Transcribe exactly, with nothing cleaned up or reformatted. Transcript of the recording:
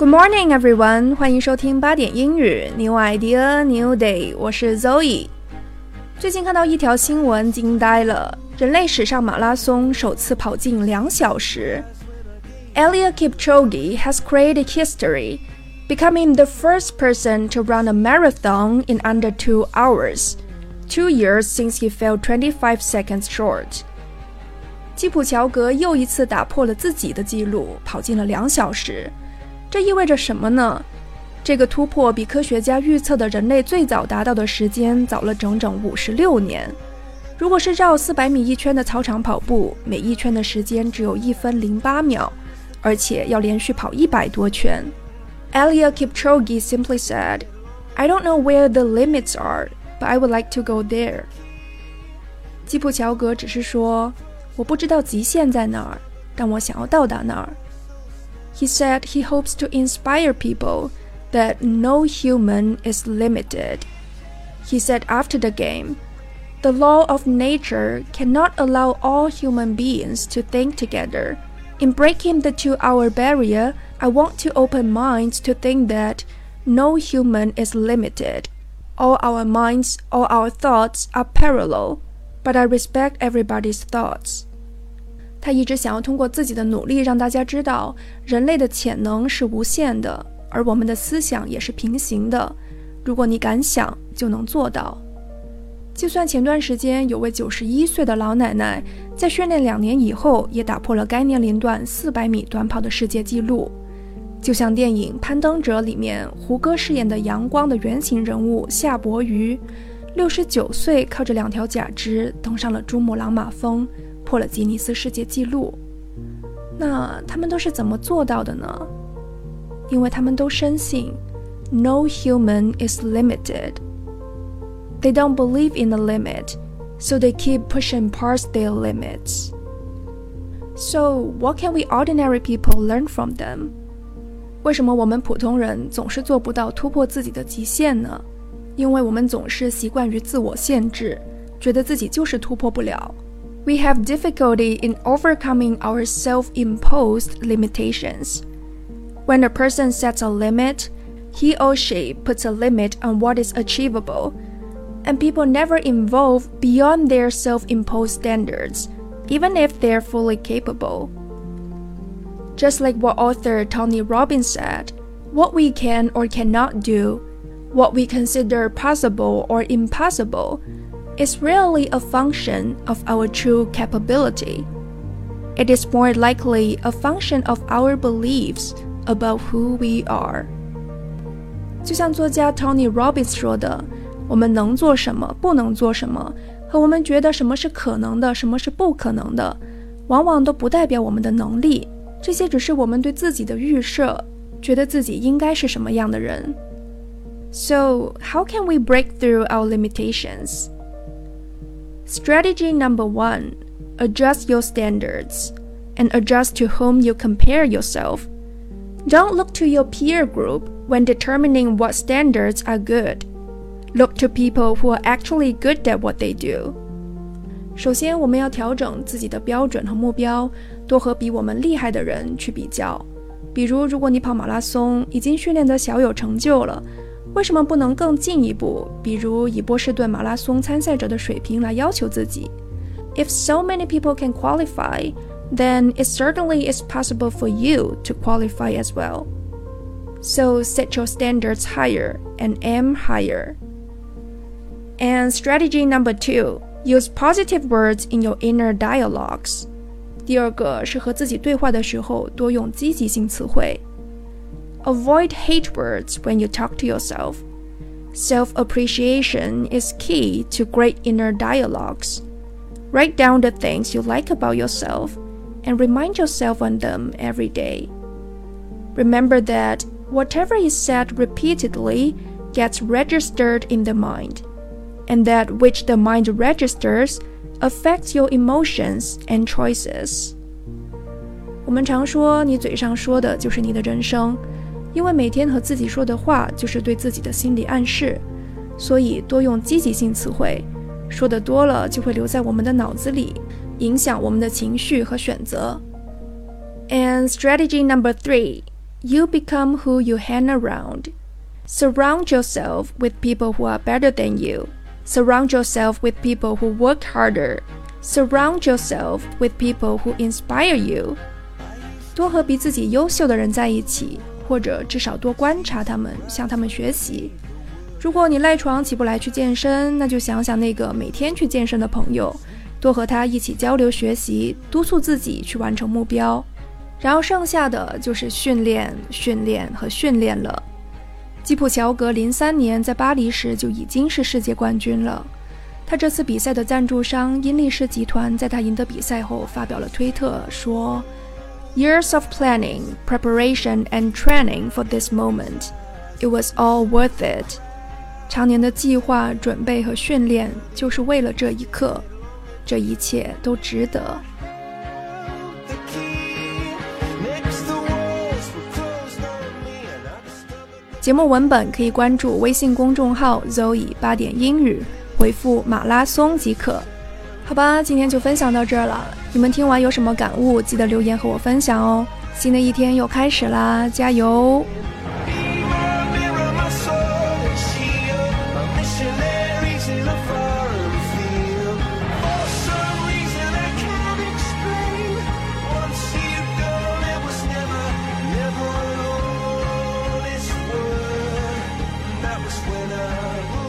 Good morning, everyone. 欢迎收听八点英语 New Idea, New Day. 我是 Zoe. 最近看到一条新闻，惊呆了。人类史上马拉松首次跑进两小时。Eliud Kipchoge has created history, becoming the first person to run a marathon in under two hours, two years since he fell twenty-five seconds short. 基普乔格又一次打破了自己的纪录，跑进了两小时。这意味着什么呢？这个突破比科学家预测的人类最早达到的时间早了整整五十六年。如果是绕四百米一圈的操场跑步，每一圈的时间只有一分零八秒，而且要连续跑一百多圈。Eliud Kipchoge simply said, "I don't know where the limits are, but I would like to go there." 基普乔格只是说，我不知道极限在哪儿，但我想要到达那儿。He said he hopes to inspire people that no human is limited. He said after the game, the law of nature cannot allow all human beings to think together. In breaking the two-hour barrier, I want to open minds to think that no human is limited. All our minds, all our thoughts are parallel, but I respect everybody's thoughts.他一直想要通过自己的努力让大家知道，人类的潜能是无限的，而我们的思想也是平行的。如果你敢想，就能做到。就算前段时间有位九十一岁的老奶奶，在训练两年以后，也打破了该年龄段四百米短跑的世界纪录。就像电影《攀登者》里面胡歌饰演的阳光的原型人物夏伯渝，六十九岁靠着两条假肢登上了珠穆朗玛峰，破了吉尼斯世界纪录。那他们都是怎么做到的呢？因为他们都深信 No human is limited. They don't believe in a limit, so they keep pushing past their limits. So, what can we ordinary people learn from them? 为什么我们普通人总是做不到突破自己的极限呢？因为我们总是习惯于自我限制，觉得自己就是突破不了。We have difficulty in overcoming our self-imposed limitations. When a person sets a limit, he or she puts a limit on what is achievable, and people never evolve beyond their self-imposed standards, even if they're fully capable. Just like what author Tony Robbins said, what we can or cannot do, what we consider possible or impossible, is rarely a function of our true capability. It is more likely a function of our beliefs about who we are. 就像作家 Tony Robbins 说的，我们能做什么，不能做什么，和我们觉得什么是可能的，什么是不可能的，往往都不代表我们的能力，这些只是我们对自己的预设，觉得自己应该是什么样的人。So, how can we break through our limitations?Strategy number one, adjust your standards, and adjust to whom you compare yourself. Don't look to your peer group when determining what standards are good. Look to people who are actually good at what they do. 首先，我们要调整自己的标准和目标，多和比我们厉害的人去比较。比如，如果你跑马拉松，已经训练得小有成就了，为什么不能更进一步，比如以波士顿马拉松参赛者的水平来要求自己？ If so many people can qualify, then it certainly is possible for you to qualify as well. So set your standards higher and aim higher. And strategy number two, use positive words in your inner dialogues. 第二个是和自己对话的时候多用积极性词汇。Avoid hate words when you talk to yourself. Self-appreciation is key to great inner dialogues. Write down the things you like about yourself and remind yourself on them every day. Remember that whatever is said repeatedly gets registered in the mind, and that which the mind registers affects your emotions and choices. 我们常说，你嘴上说的就是你的人生。因为每天和自己说的话就是对自己的心理暗示，所以多用积极性词汇，说得多了就会留在我们的脑子里，影响我们的情绪和选择。And strategy number three, You become who you hang around. Surround yourself with people who are better than you. Surround yourself with people who work harder. Surround yourself with people who inspire you. 多和比自己优秀的人在一起，或者至少多观察他们，向他们学习。如果你赖床起不来去健身，那就想想那个每天去健身的朋友，多和他一起交流学习，督促自己去完成目标。然后剩下的就是训练、训练和训练了。基普乔格零三年在巴黎时就已经是世界冠军了。他这次比赛的赞助商英力士集团在他赢得比赛后发表了推特说 Years of planning, preparation and training for this moment. It was all worth it. 常年的计划、准备和训练就是为了这一刻，这一切都值得。节目文本可以关注微信公众号 Zoe 八点英语，回复马拉松即可。好吧，今天就分享到这儿了。你们听完有什么感悟，记得留言和我分享哦。新的一天又开始啦，加油！When I